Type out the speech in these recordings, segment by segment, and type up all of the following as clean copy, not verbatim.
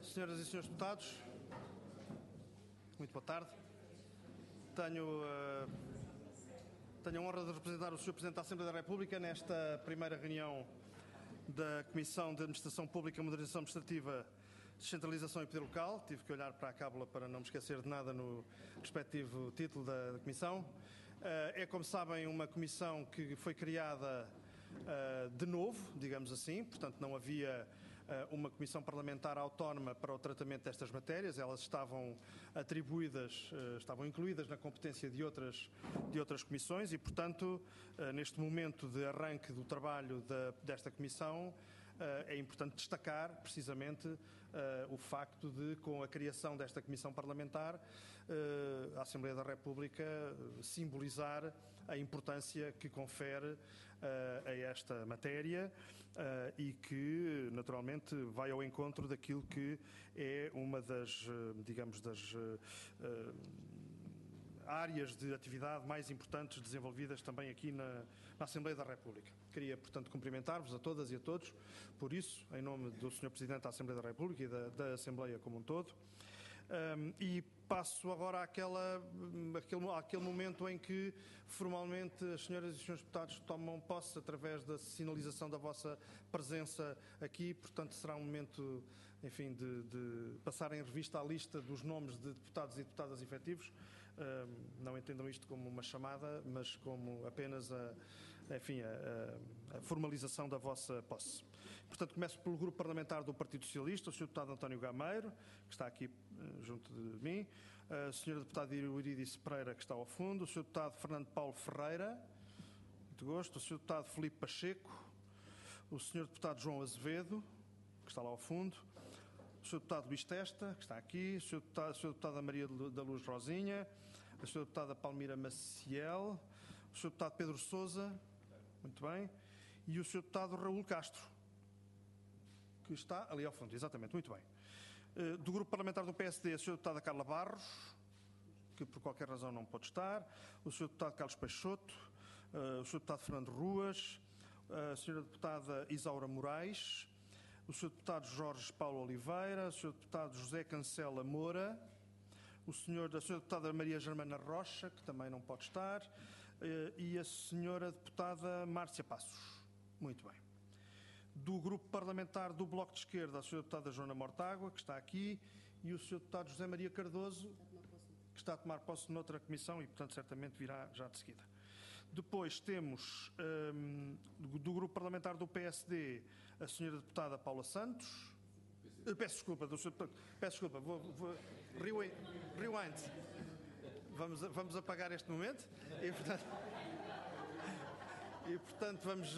Senhoras e senhores deputados, muito boa tarde. Tenho a honra de representar o Sr. Presidente da Assembleia da República nesta primeira reunião da Comissão de Administração Pública, Modernização Administrativa, Descentralização e Poder Local. Tive que olhar para a cábula para não me esquecer de nada no respectivo título da Comissão. É, como sabem, uma comissão que foi criada de novo, digamos assim, portanto não havia uma comissão parlamentar autónoma para o tratamento destas matérias, elas estavam atribuídas, estavam incluídas na competência de outras comissões e, portanto, neste momento de arranque do trabalho desta comissão, é importante destacar, precisamente, o facto de, com a criação desta Comissão Parlamentar, a Assembleia da República simbolizar a importância que confere a esta matéria e que, naturalmente, vai ao encontro daquilo que é uma das, digamos, das áreas de atividade mais importantes desenvolvidas também aqui na Assembleia da República. Queria, portanto, cumprimentar-vos a todas e a todos, por isso, em nome do Sr. Presidente da Assembleia da República e da Assembleia como um todo. E passo agora àquele momento em que formalmente as senhoras e os senhores deputados tomam posse através da sinalização da vossa presença aqui. Portanto, será um momento, enfim, de passar em revista a lista dos nomes de deputados e deputadas efetivos. Não entendam isto como uma chamada, mas como apenas a formalização da vossa posse. Portanto, começo pelo Grupo Parlamentar do Partido Socialista, o Sr. Deputado António Gameiro, que está aqui junto de mim, a Sra. Deputada Eurídice Pereira, que está ao fundo, o Sr. Deputado Fernando Paulo Ferreira, muito gosto, o Sr. Deputado Filipe Pacheco, o Sr. Deputado João Azevedo, que está lá ao fundo, o Sr. Deputado Luís Testa, que está aqui, a Sra. Deputada Maria da Luz Rosinha, a Sra. Deputada Palmira Maciel, o Sr. Deputado Pedro Sousa, muito bem, e o Sr. Deputado Raul Castro, que está ali ao fundo, exatamente, muito bem. Do Grupo Parlamentar do PSD, a Sra. Deputada Carla Barros, que por qualquer razão não pode estar, o Sr. Deputado Carlos Peixoto, o Sr. Deputado Fernando Ruas, a Sra. Deputada Isaura Moraes, o Sr. Deputado Jorge Paulo Oliveira, o Sr. Deputado José Cancela Moura, a Sra. Deputada Maria Germana Rocha, que também não pode estar, e a Sra. Deputada Márcia Passos. Muito bem. Do Grupo Parlamentar do Bloco de Esquerda, a Sra. Deputada Joana Mortágua, que está aqui, e o Sr. Deputado José Maria Cardoso, que está a tomar posse noutra comissão e, portanto, certamente virá já de seguida. Depois temos, do Grupo Parlamentar do PSD, a Sra. Deputada Paula Santos. Peço desculpa, rewind. Vamos apagar este momento e, portanto, vamos...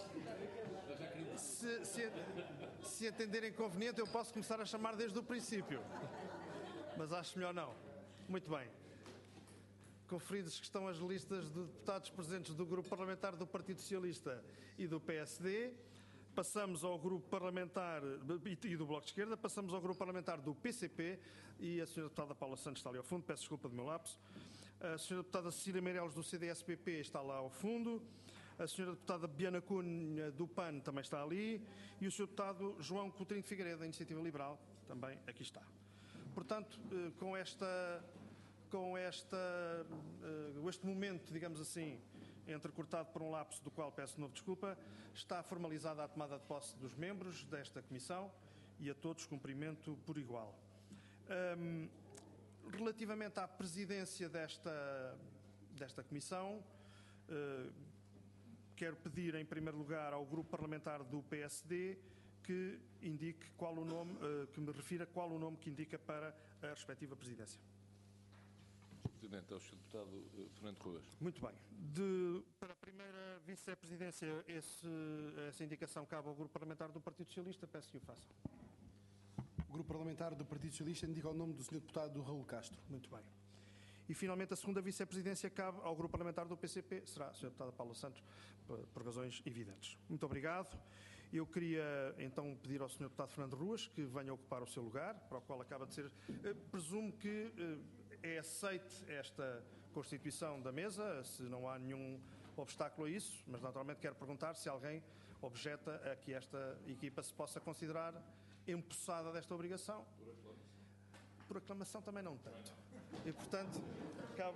Se entenderem conveniente, eu posso começar a chamar desde o princípio. Mas acho melhor não. Muito bem. Conferidas que estão as listas de deputados presentes do Grupo Parlamentar do Partido Socialista e do PSD, passamos ao Grupo Parlamentar e do Bloco de Esquerda, passamos ao Grupo Parlamentar do PCP e a Sra. Deputada Paula Santos está ali ao fundo, peço desculpa do meu lapso. A Sra. Deputada Cecília Meireles do CDS-PP está lá ao fundo. A Sra. Deputada Biana Cunha do PAN também está ali e o Sr. Deputado João Coutinho de Figueiredo da Iniciativa Liberal também aqui está. Portanto, com este momento, digamos assim, entrecortado por um lapso do qual peço de novo desculpa, está formalizada a tomada de posse dos membros desta comissão e a todos cumprimento por igual. Relativamente à presidência desta comissão, quero pedir, em primeiro lugar, ao Grupo Parlamentar do PSD que indique qual o nome, que me refira qual o nome que indica para a respectiva presidência. Sr. Presidente, é o Sr. Deputado Fernando Ruas. Muito bem. Para a primeira vice-presidência, essa indicação cabe ao Grupo Parlamentar do Partido Socialista. Peço que o faça. O Grupo Parlamentar do Partido Socialista indica o nome do Sr. Deputado Raul Castro. Muito bem. E, finalmente, a segunda vice-presidência cabe ao Grupo Parlamentar do PCP, será a Sra. Deputada Paula Santos, por razões evidentes. Muito obrigado. Eu queria, então, pedir ao Sr. Deputado Fernando Ruas que venha ocupar o seu lugar, para o qual acaba de ser... Presumo que é aceite esta constituição da mesa, se não há nenhum obstáculo a isso, mas, naturalmente, quero perguntar se alguém objeta a que esta equipa se possa considerar empossada desta obrigação. Por aclamação também não tanto. E, portanto, cabe...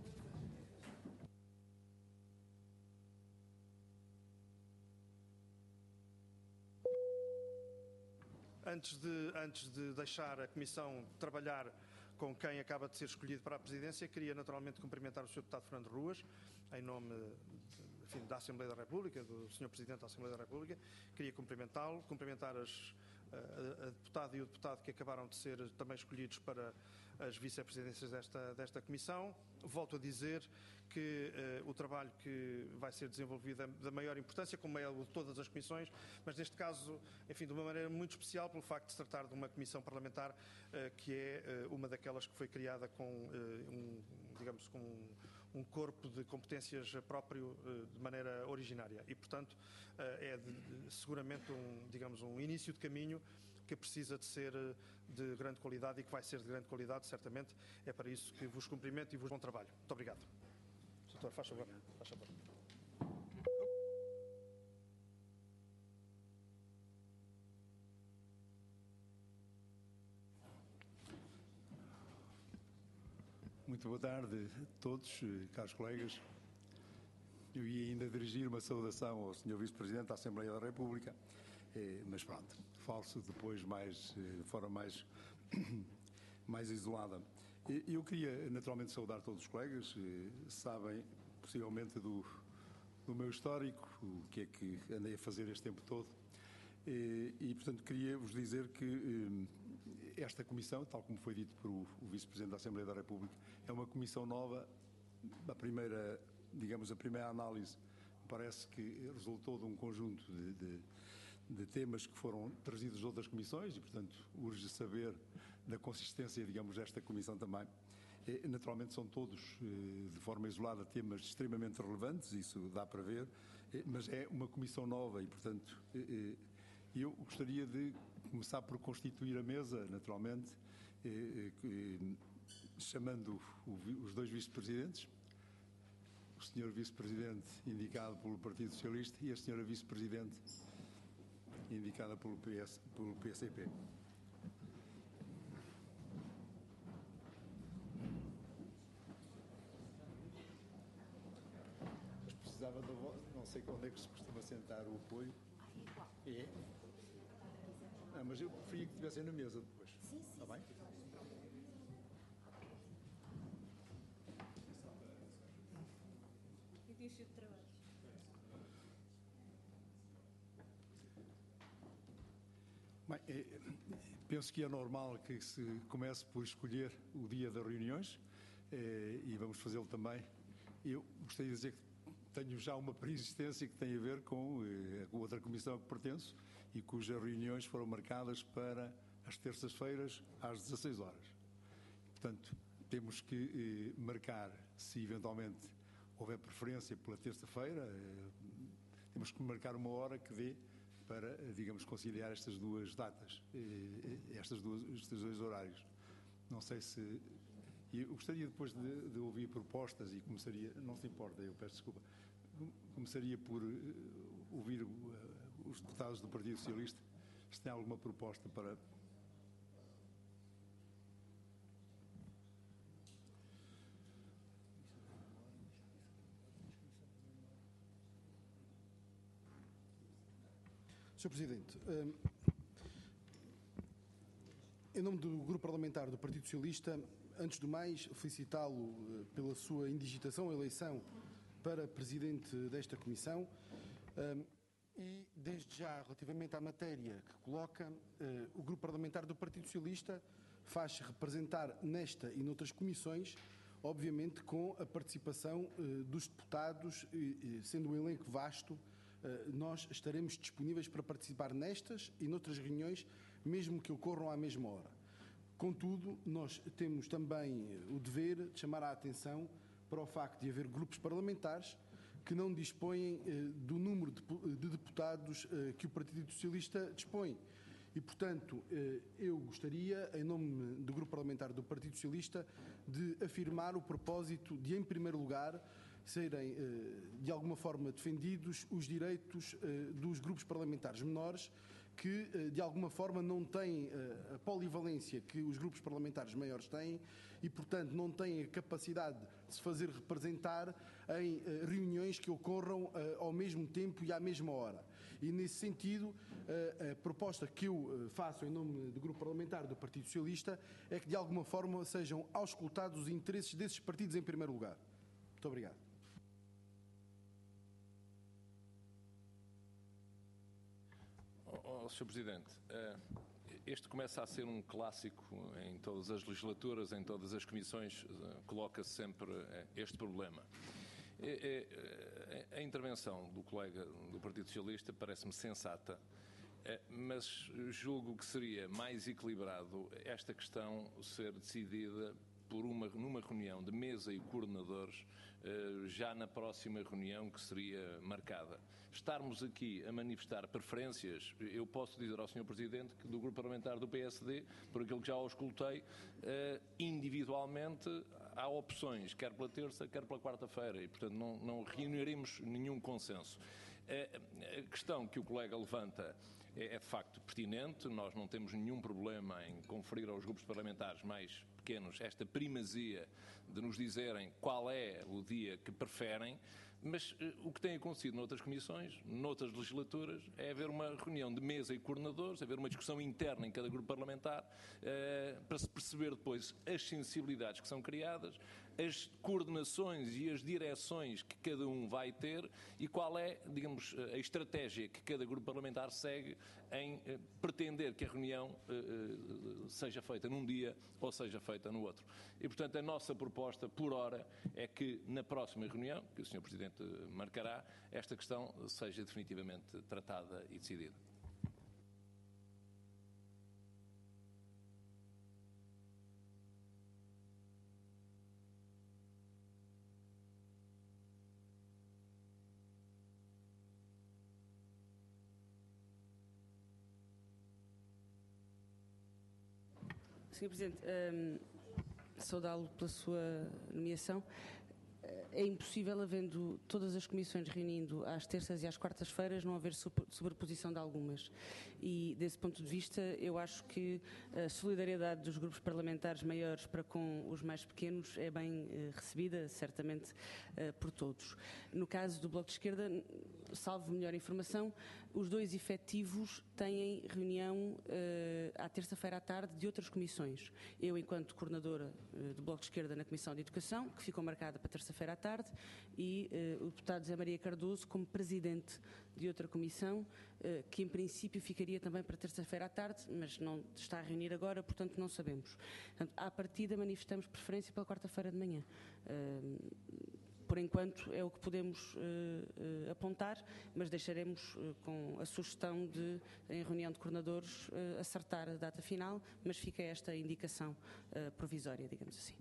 Antes de deixar a Comissão trabalhar com quem acaba de ser escolhido para a Presidência, queria naturalmente cumprimentar o Sr. Deputado Fernando Ruas, em nome da Assembleia da República, do Sr. Presidente da Assembleia da República. Queria cumprimentá-lo, cumprimentar a deputada e o deputado que acabaram de ser também escolhidos para as vice-presidências desta Comissão. Volto a dizer que o trabalho que vai ser desenvolvido é da maior importância, como é o de todas as comissões, mas neste caso, enfim, de uma maneira muito especial, pelo facto de se tratar de uma comissão parlamentar que é uma daquelas que foi criada com, digamos, com um corpo de competências próprio de maneira originária e, portanto, é seguramente um início de caminho que precisa de ser de grande qualidade e que vai ser de grande qualidade, certamente. É para isso que vos cumprimento e vos bom trabalho. Muito obrigado. Doutor, faz favor. Faz favor. Muito boa tarde a todos, caros colegas. Eu ia ainda dirigir uma saudação ao Sr. Vice-Presidente da Assembleia da República, mas pronto, falo-se depois de forma mais isolada. Eu queria naturalmente saudar todos os colegas, sabem possivelmente do meu histórico, o que é que andei a fazer este tempo todo, e portanto queria vos dizer que esta comissão, tal como foi dito por o Vice-Presidente da Assembleia da República, é uma comissão nova. A primeira análise parece que resultou de um conjunto de temas que foram trazidos de outras comissões e, portanto, urge saber da consistência, digamos, desta comissão também. Naturalmente são todos, de forma isolada, temas extremamente relevantes, isso dá para ver, mas é uma comissão nova e, portanto, eu gostaria de começar por constituir a mesa, naturalmente, chamando os dois vice-presidentes, o Sr. Vice-Presidente indicado pelo Partido Socialista e a Sra. Vice-Presidente indicada pelo PCP. Mas precisava da voz, não sei onde é que se costuma sentar o apoio. É? Mas eu preferia que estivessem na mesa depois. Sim. Está bem? Início de trabalho. Bem, penso que é normal que se comece por escolher o dia das reuniões e vamos fazê-lo também. Eu gostaria de dizer que tenho já uma preexistência que tem a ver com a outra comissão a que pertenço e cujas reuniões foram marcadas para as terças-feiras às 16 horas. Portanto, temos que marcar, se eventualmente houver preferência pela terça-feira, temos que marcar uma hora que dê para, digamos, conciliar estas duas datas, estes dois horários. Não sei se... Eu gostaria depois de ouvir propostas e começaria... Não se importa, eu peço desculpa. Começaria por ouvir os deputados do Partido Socialista, se tem alguma proposta para... Sr. Presidente, em nome do Grupo Parlamentar do Partido Socialista, antes do mais, felicitá-lo pela sua indigitação, eleição para Presidente desta Comissão e, desde já, relativamente à matéria que coloca, o Grupo Parlamentar do Partido Socialista faz representar nesta e noutras comissões, obviamente com a participação dos deputados, sendo um elenco vasto. Nós estaremos disponíveis para participar nestas e noutras reuniões, mesmo que ocorram à mesma hora. Contudo, nós temos também o dever de chamar a atenção para o facto de haver grupos parlamentares que não dispõem do número de deputados que o Partido Socialista dispõe. E, portanto, eu gostaria, em nome do Grupo Parlamentar do Partido Socialista, de afirmar o propósito de, em primeiro lugar, serem, de alguma forma, defendidos os direitos dos grupos parlamentares menores, que, de alguma forma, não têm a polivalência que os grupos parlamentares maiores têm e, portanto, não têm a capacidade de se fazer representar em reuniões que ocorram ao mesmo tempo e à mesma hora. E, nesse sentido, a proposta que eu faço em nome do Grupo Parlamentar do Partido Socialista é que, de alguma forma, sejam auscultados os interesses desses partidos em primeiro lugar. Muito obrigado. Sr. Presidente, este começa a ser um clássico em todas as legislaturas, em todas as comissões, coloca-se sempre este problema. A intervenção do colega do Partido Socialista parece-me sensata, mas julgo que seria mais equilibrado esta questão ser decidida numa reunião de mesa e coordenadores já na próxima reunião que seria marcada. Estarmos aqui a manifestar preferências, eu posso dizer ao Sr. Presidente que do Grupo Parlamentar do PSD, por aquilo que já auscultei, individualmente há opções, quer pela terça, quer pela quarta-feira, e portanto não reuniremos nenhum consenso. A questão que o colega levanta é de facto pertinente, nós não temos nenhum problema em conferir aos grupos parlamentares mais pequenos esta primazia de nos dizerem qual é o dia que preferem, mas o que tem acontecido noutras comissões, noutras legislaturas, é haver uma reunião de mesa e coordenadores, haver uma discussão interna em cada grupo parlamentar, para se perceber depois as sensibilidades que são criadas, as coordenações e as direções que cada um vai ter e qual é, digamos, a estratégia que cada grupo parlamentar segue em pretender que a reunião seja feita num dia ou seja feita no outro. E, portanto, a nossa proposta, por hora, é que na próxima reunião, que o Sr. Presidente marcará, esta questão seja definitivamente tratada e decidida. Sr. Presidente, saudá-lo pela sua nomeação. É impossível, havendo todas as comissões reunindo às terças e às quartas-feiras, não haver sobreposição de algumas. E, desse ponto de vista, eu acho que a solidariedade dos grupos parlamentares maiores para com os mais pequenos é bem recebida, certamente, por todos. No caso do Bloco de Esquerda, salvo melhor informação, os dois efetivos têm reunião à terça-feira à tarde de outras comissões. Eu, enquanto coordenadora do Bloco de Esquerda na Comissão de Educação, que ficou marcada para terça-feira à tarde, e o deputado José Maria Cardoso como presidente de outra comissão, que em princípio ficaria também para terça-feira à tarde, mas não está a reunir agora, portanto não sabemos. Portanto, à partida manifestamos preferência pela quarta-feira de manhã. Por enquanto é o que podemos apontar, mas deixaremos com a sugestão de, em reunião de coordenadores, acertar a data final, mas fica esta indicação provisória, digamos assim.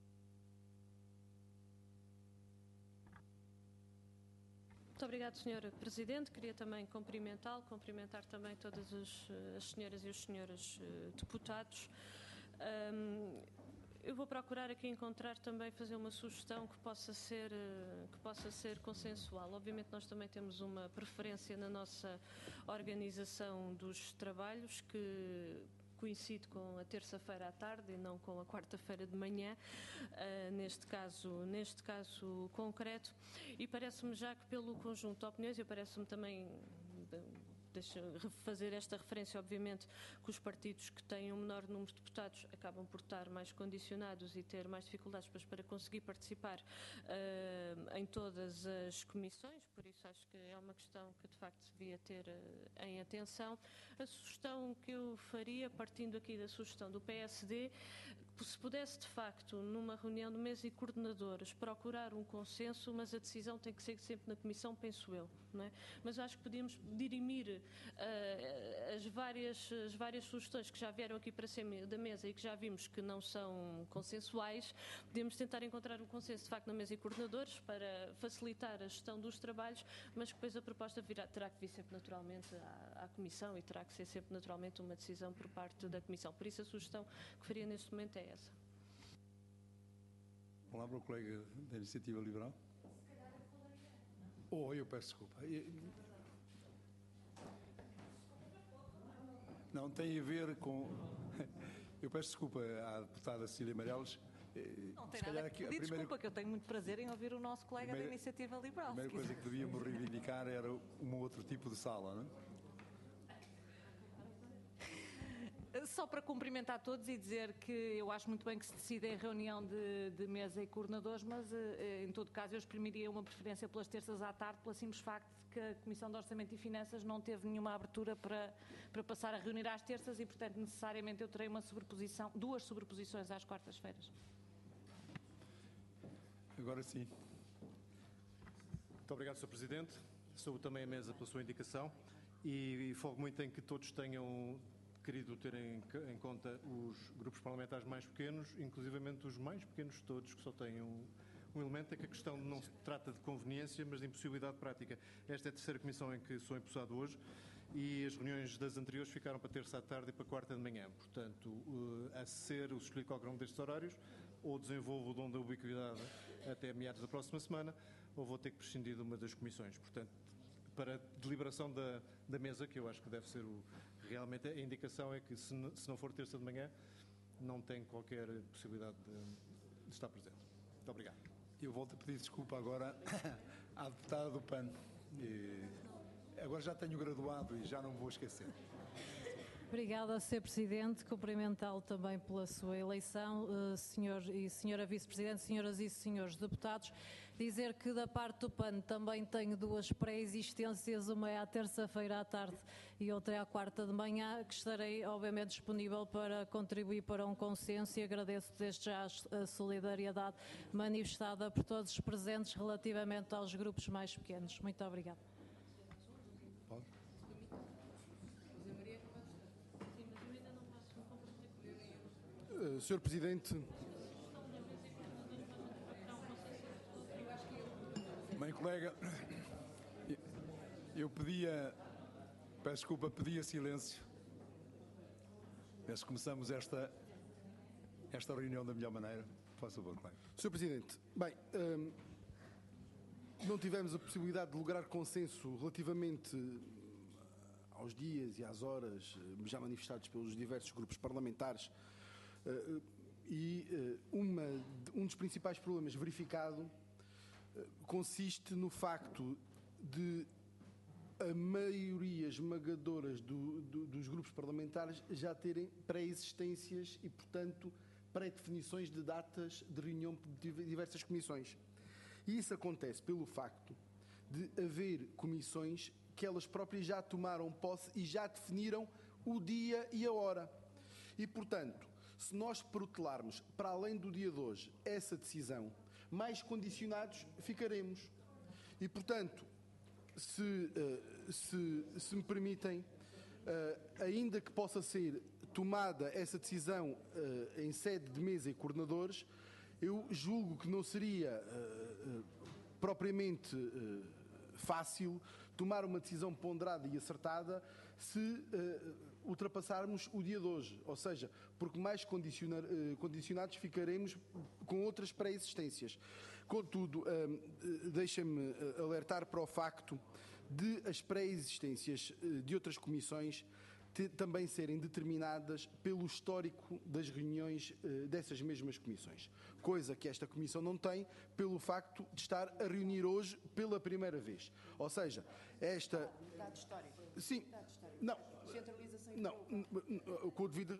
Muito obrigada, Sra. Presidente. Queria também cumprimentar também todas as senhoras e os senhores deputados. Eu vou procurar aqui encontrar também, fazer uma sugestão que possa ser consensual. Obviamente nós também temos uma preferência na nossa organização dos trabalhos, que coincide com a terça-feira à tarde e não com a quarta-feira de manhã, neste caso concreto, e parece-me já que pelo conjunto de opiniões, eu parece-me também, deixa fazer esta referência, obviamente, que os partidos que têm um menor número de deputados acabam por estar mais condicionados e ter mais dificuldades para conseguir participar em todas as comissões, por isso acho que é uma questão que de facto devia ter em atenção. A sugestão que eu faria, partindo aqui da sugestão do PSD, se pudesse de facto, numa reunião de mesa e coordenadores, procurar um consenso, mas a decisão tem que ser sempre na comissão, penso eu, não é? Mas acho que podíamos dirimir as várias sugestões que já vieram aqui para cima da mesa e que já vimos que não são consensuais. Podemos tentar encontrar um consenso de facto na mesa e coordenadores para facilitar a gestão dos trabalhos, mas depois a proposta terá que vir sempre naturalmente à comissão e terá que ser sempre naturalmente uma decisão por parte da comissão. Por isso a sugestão que faria neste momento é essa. Palavra ao colega da Iniciativa Liberal. Eu peço desculpa. Não, tem a ver com... Eu peço desculpa à deputada Cecília Meirelles. Não tem nada que pedir desculpa, que eu tenho muito prazer em ouvir o nosso colega da Iniciativa Liberal. A primeira coisa que devíamos reivindicar era um outro tipo de sala, não é? Só para cumprimentar todos e dizer que eu acho muito bem que se decida em reunião de mesa e coordenadores, mas em todo caso eu exprimiria uma preferência pelas terças à tarde, pelo simples facto de que a Comissão de Orçamento e Finanças não teve nenhuma abertura para passar a reunir às terças e, portanto, necessariamente eu terei duas sobreposições às quartas-feiras. Agora sim. Muito obrigado, Sr. Presidente. Saúdo também a mesa pela sua indicação e foco muito em que todos tenham querido ter em conta os grupos parlamentares mais pequenos, inclusivamente os mais pequenos de todos, que só têm um elemento, é que a questão não se trata de conveniência, mas de impossibilidade prática. Esta é a terceira comissão em que sou empossado hoje e as reuniões das anteriores ficaram para terça à tarde e para quarta de manhã. Portanto, a ser o escolhido qualquer um destes horários, ou desenvolvo o dom da ubiquidade até meados da próxima semana, ou vou ter que prescindir de uma das comissões. Portanto, para a deliberação da mesa, que eu acho que deve ser realmente a indicação é que se não for terça de manhã, não tem qualquer possibilidade de estar presente. Muito obrigado. Eu volto a pedir desculpa agora à deputada do PAN. Agora já tenho graduado e já não me vou esquecer. Obrigada, Sr. Presidente. Cumprimentá-lo também pela sua eleição, senhor e senhora Vice-Presidente, senhoras e senhores deputados. Dizer que da parte do PAN também tenho duas pré-existências, uma é à terça-feira à tarde e outra é à quarta de manhã, que estarei obviamente disponível para contribuir para um consenso e agradeço desde já a solidariedade manifestada por todos os presentes relativamente aos grupos mais pequenos. Muito obrigada. Sr. Presidente, Bem, colega, eu pedia, peço desculpa, pedia silêncio. Mas começamos esta reunião da melhor maneira. Por favor, colega. Sr. Presidente, bem, não tivemos a possibilidade de lograr consenso relativamente aos dias e às horas já manifestados pelos diversos grupos parlamentares um dos principais problemas verificado consiste no facto de a maioria esmagadora dos grupos parlamentares já terem pré-existências e, portanto, pré-definições de datas de reunião de diversas comissões. E isso acontece pelo facto de haver comissões que elas próprias já tomaram posse e já definiram o dia e a hora. E, portanto, se nós protelarmos, para além do dia de hoje, essa decisão, mais condicionados ficaremos. E, portanto, se me permitem, ainda que possa ser tomada essa decisão em sede de mesa e coordenadores, eu julgo que não seria propriamente fácil tomar uma decisão ponderada e acertada se ultrapassarmos o dia de hoje, ou seja, porque mais condicionados ficaremos com outras pré-existências. Contudo, deixa-me alertar para o facto de as pré-existências de outras comissões também serem determinadas pelo histórico das reuniões dessas mesmas comissões. Coisa que esta comissão não tem pelo facto de estar a reunir hoje pela primeira vez. Ou seja, esta... Dado histórico. Sim. Dado histórico. Não. Centralização Não. Com o devido...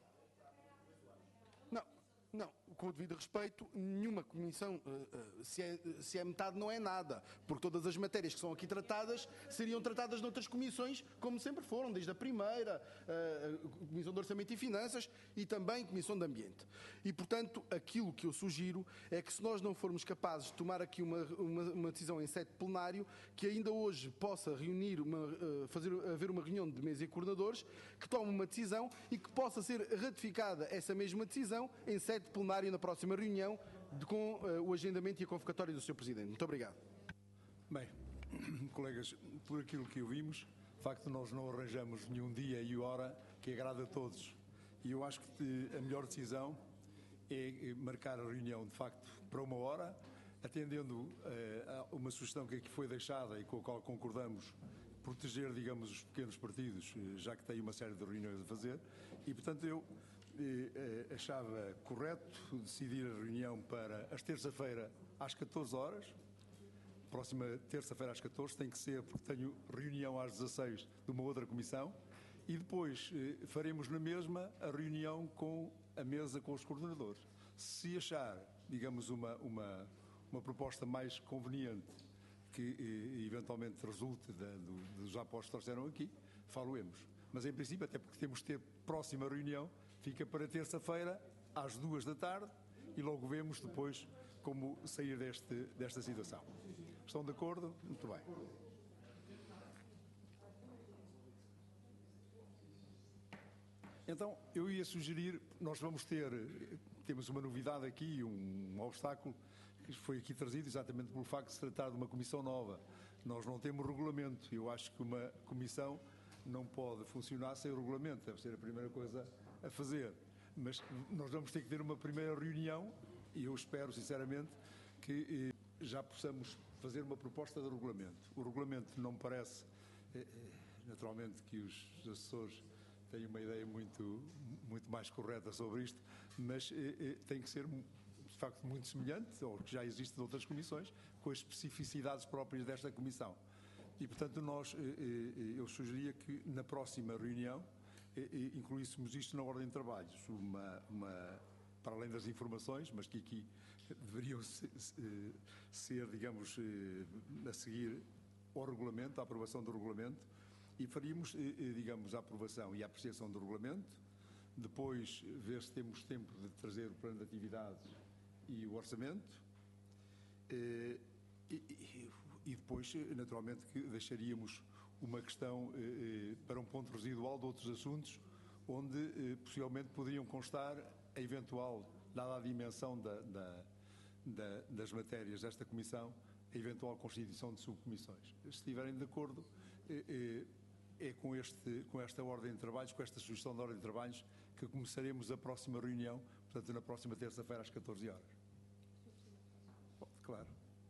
Não, com o devido respeito, nenhuma comissão, se é metade, não é nada, porque todas as matérias que são aqui tratadas seriam tratadas noutras comissões, como sempre foram, desde a primeira, a Comissão de Orçamento e Finanças e também a Comissão de Ambiente. E, portanto, aquilo que eu sugiro é que se nós não formos capazes de tomar aqui uma decisão em sede plenário, que ainda hoje possa reunir, haver uma reunião de mesa e coordenadores, que tome uma decisão e que possa ser ratificada essa mesma decisão em sede plenário na próxima reunião com o agendamento e a convocatória do Sr. Presidente. Muito obrigado. Bem, colegas, por aquilo que ouvimos, de facto nós não arranjamos nenhum dia e hora que agrade a todos. E eu acho que a melhor decisão é marcar a reunião, de facto, para uma hora, atendendo a uma sugestão que aqui foi deixada e com a qual concordamos, proteger, digamos, os pequenos partidos, já que têm uma série de reuniões a fazer, e, portanto, eu achava correto decidir a reunião para as terça-feira às 14 horas. Próxima terça-feira às 14 tem que ser, porque tenho reunião às 16 de uma outra comissão, e depois faremos na mesma a reunião com a mesa com os coordenadores. Se achar, digamos, uma proposta mais conveniente que eventualmente resulte dos apostos que trouxeram aqui, falo-emos. Mas em princípio, até porque temos de ter próxima reunião, fica para terça-feira às 2 da tarde e logo vemos depois como sair desta situação. Estão de acordo? Muito bem. Então, eu ia sugerir, nós temos uma novidade aqui, um obstáculo, que foi aqui trazido exatamente pelo facto de se tratar de uma comissão nova. Nós não temos regulamento. Eu acho que uma comissão não pode funcionar sem o regulamento. Deve ser a primeira coisa a fazer. Mas nós vamos ter que ter uma primeira reunião e eu espero, sinceramente, que já possamos fazer uma proposta de regulamento. O regulamento não me parece, naturalmente, que os assessores têm uma ideia muito mais correta sobre isto, mas tem que ser, de facto, muito semelhante ao que já existe de outras comissões, com as especificidades próprias desta comissão. E, portanto, eu sugeria que na próxima reunião incluíssemos isto na ordem de trabalhos, para além das informações, mas que aqui deveriam ser, digamos, a seguir ao regulamento, à aprovação do regulamento, e faríamos, digamos, a aprovação e a apreciação do regulamento, depois ver se temos tempo de trazer o plano de atividades e o orçamento, e depois, naturalmente, que deixaríamos uma questão para um ponto residual de outros assuntos, onde possivelmente poderiam constar a eventual, dada a dimensão das matérias desta comissão, a eventual constituição de subcomissões. Se estiverem de acordo, é com esta ordem de trabalhos, com esta sugestão de ordem de trabalhos, que começaremos a próxima reunião, portanto, na próxima terça-feira às 14 horas. Claro.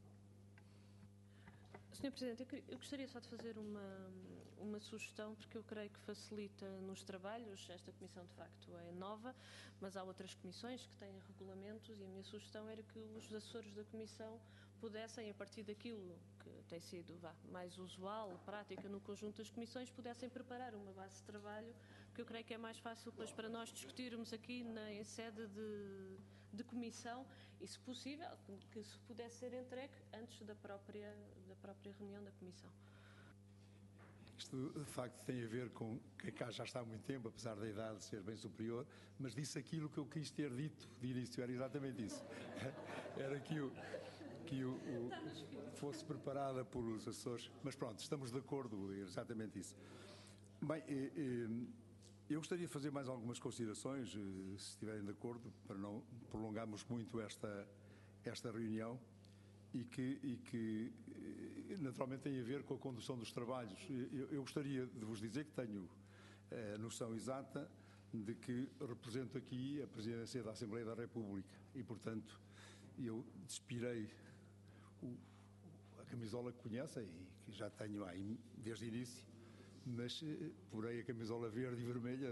Sr. Presidente, eu gostaria só de fazer uma sugestão, porque eu creio que facilita nos trabalhos. Esta comissão, de facto, é nova, mas há outras comissões que têm regulamentos e a minha sugestão era que os assessores da comissão pudessem, a partir daquilo que tem sido mais usual, prática no conjunto das comissões, pudessem preparar uma base de trabalho, que eu creio que é mais fácil depois para nós discutirmos aqui em sede de comissão e, se possível, que se pudesse ser entregue antes da própria reunião da comissão. Isto, de facto, tem a ver com quem cá já está há muito tempo, apesar da idade ser bem superior, mas disse aquilo que eu quis ter dito de início, era exatamente isso. Era que fosse preparada pelos assessores, mas pronto, estamos de acordo, é exatamente isso. Bem, eu gostaria de fazer mais algumas considerações, se estiverem de acordo, para não prolongarmos muito esta reunião, e que naturalmente tem a ver com a condução dos trabalhos. Eu gostaria de vos dizer que tenho a noção exata de que represento aqui a Presidência da Assembleia da República e, portanto, eu despirei a camisola que conhecem e que já tenho aí desde o início, mas porei a camisola verde e vermelha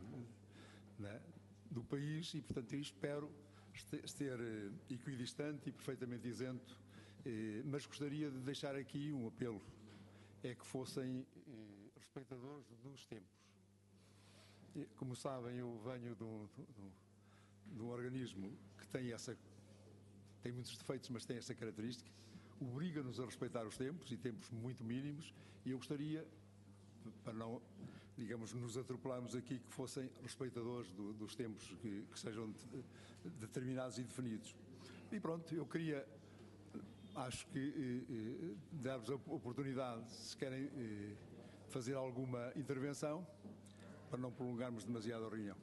do país e, portanto, eu espero ser equidistante e perfeitamente isento, mas gostaria de deixar aqui um apelo, é que fossem respeitadores dos tempos. Como sabem, eu venho de um organismo que tem muitos defeitos, mas tem essa característica, obriga-nos a respeitar os tempos, e tempos muito mínimos, e eu gostaria, para não, digamos, nos atropelarmos aqui, que fossem respeitadores dos tempos que sejam determinados e definidos. E pronto, eu queria, acho que dar-vos a oportunidade, se querem fazer alguma intervenção, para não prolongarmos demasiado a reunião.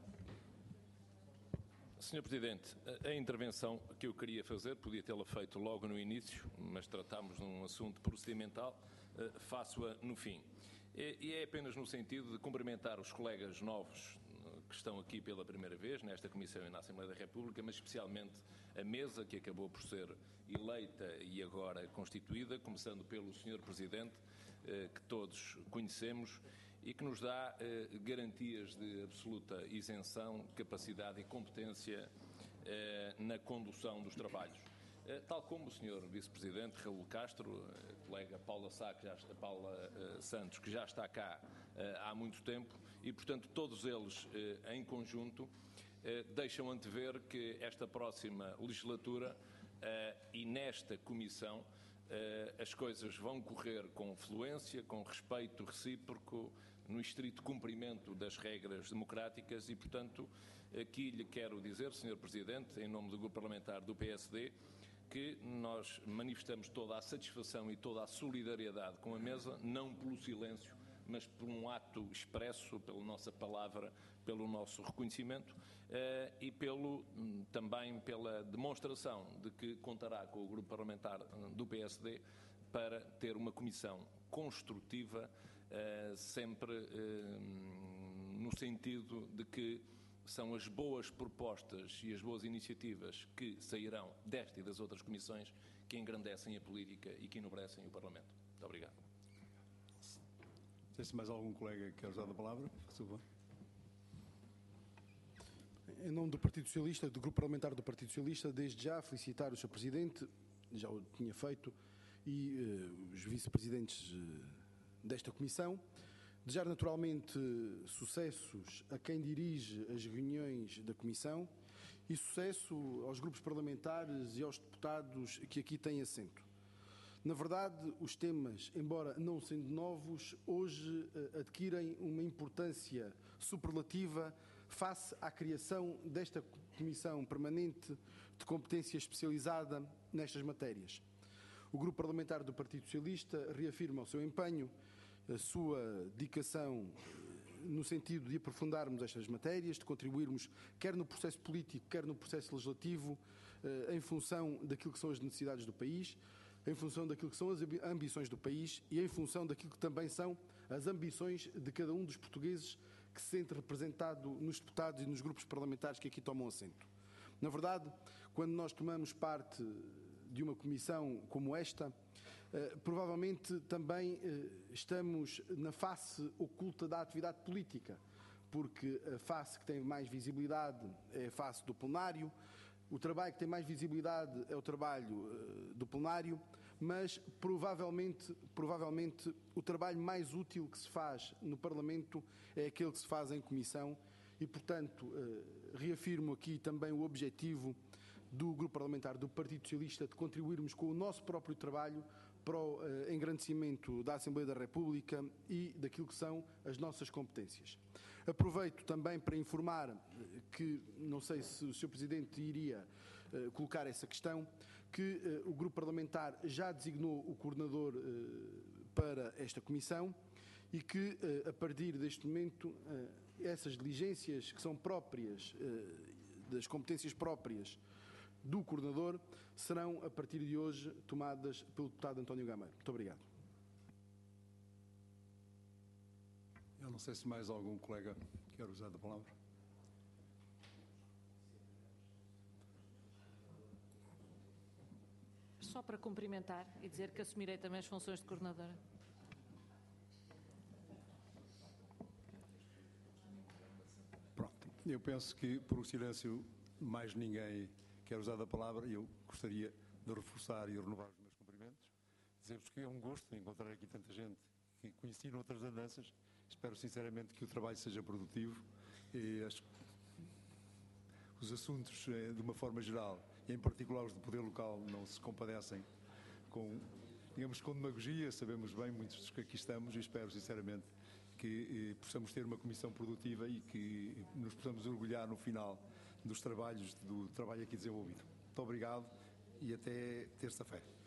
Sr. Presidente, a intervenção que eu queria fazer, podia tê-la feito logo no início, mas tratámos de um assunto procedimental, faço-a no fim. E é apenas no sentido de cumprimentar os colegas novos que estão aqui pela primeira vez, nesta Comissão e na Assembleia da República, mas especialmente a mesa que acabou por ser eleita e agora constituída, começando pelo Sr. Presidente, que todos conhecemos e que nos dá garantias de absoluta isenção, capacidade e competência na condução dos trabalhos. Tal como o Sr. Vice-Presidente Raul Castro, a colega Paula Santos, que já está cá há muito tempo, e, portanto, todos eles em conjunto deixam antever que esta próxima legislatura e nesta Comissão as coisas vão correr com fluência, com respeito recíproco, no estrito cumprimento das regras democráticas e, portanto, aqui lhe quero dizer, Sr. Presidente, em nome do Grupo Parlamentar do PSD, que nós manifestamos toda a satisfação e toda a solidariedade com a mesa, não pelo silêncio, mas por um ato expresso, pela nossa palavra, pelo nosso reconhecimento e também pela demonstração de que contará com o Grupo Parlamentar do PSD para ter uma comissão construtiva, sempre no sentido de que são as boas propostas e as boas iniciativas que sairão desta e das outras comissões que engrandecem a política e que enobrecem o Parlamento. Muito obrigado. Não sei se mais algum colega quer usar a palavra. Por favor. Em nome do Partido Socialista, do Grupo Parlamentar do Partido Socialista, desde já felicitar o Sr. Presidente, já o tinha feito, e os vice-presidentes desta comissão. Desejar naturalmente sucessos a quem dirige as reuniões da Comissão e sucesso aos grupos parlamentares e aos deputados que aqui têm assento. Na verdade, os temas, embora não sendo novos, hoje adquirem uma importância superlativa face à criação desta Comissão Permanente de Competência Especializada nestas matérias. O Grupo Parlamentar do Partido Socialista reafirma o seu empenho, a sua dedicação no sentido de aprofundarmos estas matérias, de contribuirmos quer no processo político, quer no processo legislativo, em função daquilo que são as necessidades do país, em função daquilo que são as ambições do país e em função daquilo que também são as ambições de cada um dos portugueses que se sente representado nos deputados e nos grupos parlamentares que aqui tomam assento. Na verdade, quando nós tomamos parte de uma comissão como esta, provavelmente também estamos na face oculta da atividade política, porque a face que tem mais visibilidade é a face do plenário, o trabalho que tem mais visibilidade é o trabalho do plenário, mas provavelmente o trabalho mais útil que se faz no Parlamento é aquele que se faz em comissão e, portanto, reafirmo aqui também o objetivo do Grupo Parlamentar do Partido Socialista de contribuirmos com o nosso próprio trabalho para o engrandecimento da Assembleia da República e daquilo que são as nossas competências. Aproveito também para informar que, não sei se o Sr. Presidente iria colocar essa questão, que o Grupo Parlamentar já designou o coordenador para esta comissão e que, a partir deste momento, essas diligências que são próprias, das competências próprias do coordenador, serão, a partir de hoje, tomadas pelo deputado António Gameiro. Muito obrigado. Eu não sei se mais algum colega quer usar a palavra. Só para cumprimentar e dizer que assumirei também as funções de coordenadora. Pronto. Eu penso que, por silêncio, mais ninguém quer usar a palavra e eu gostaria de reforçar e renovar os meus cumprimentos. Dizer-vos que é um gosto encontrar aqui tanta gente que conheci noutras andanças. Espero sinceramente que o trabalho seja produtivo e os assuntos, de uma forma geral, e em particular os de poder local, não se compadecem com, digamos, com demagogia. Sabemos bem, muitos dos que aqui estamos, e espero sinceramente que possamos ter uma comissão produtiva e que nos possamos orgulhar no final do trabalho aqui desenvolvido. Muito obrigado e até terça-feira.